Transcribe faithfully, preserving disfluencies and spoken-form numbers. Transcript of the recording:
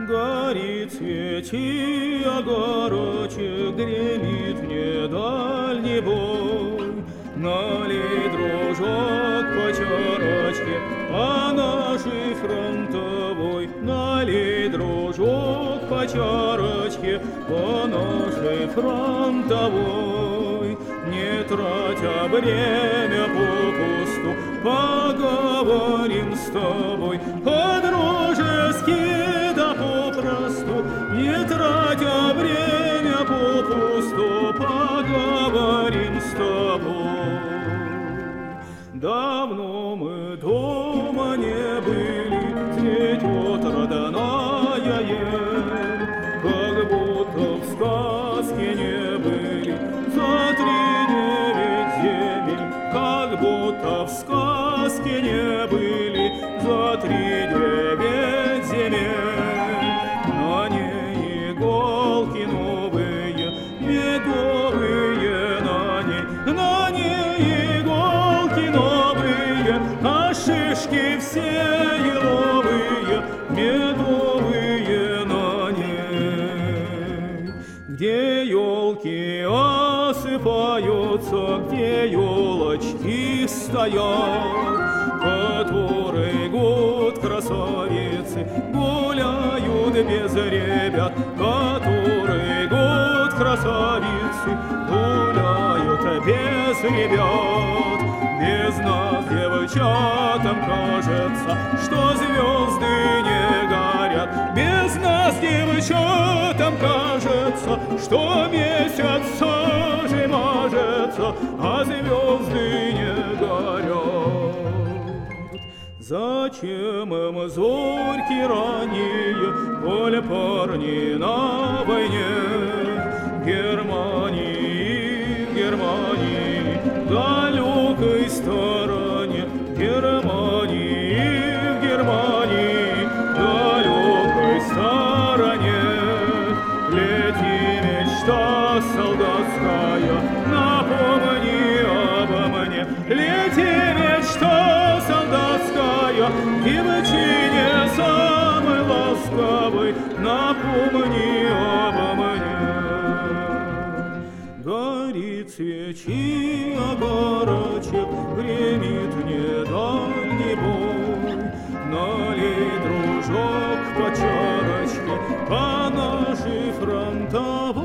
Горит свечи огорочек, гремит мне дальний бой. Налей, дружок, по чарочке по нашей фронтовой. Налей, дружок, по чарочке по нашей фронтовой. Не тратя время попусту, поговорим с тобой по-дружески да попросту. Не тратя время попусту, поговорим с тобой. Давно мы дома не были, цветет родная ель, как будто в сказке не были за тридевять земель, как будто в сказке не были за тридевять земель. На ней иголки новые, медовые на ней, на ней иголки новые, а шишки все еловые, медовые на ней. Где елки осыпаются, где елочки стоят, который год красавицы гуляют без ребят, который год красавицы гуляют без ребят. Без нас, девчатам, кажется, что звезды не горят. Без нас, девчатам, кажется, что месяц сжимается, а звезды не горят. Зачем им зорьки ранние, коль парни на войне? В Германии, в Германии, в далекой стороне, в Германии, в Германии, в далекой стороне. Лети, мечта солдатская, напомни обо мне. Лети, мечта солдатская, девчине самой ласковой, напомни обо мне. Горит свечи огорочек, гремит мне дальний бой. Налей, дружок, по чарочке по нашей фронтовой.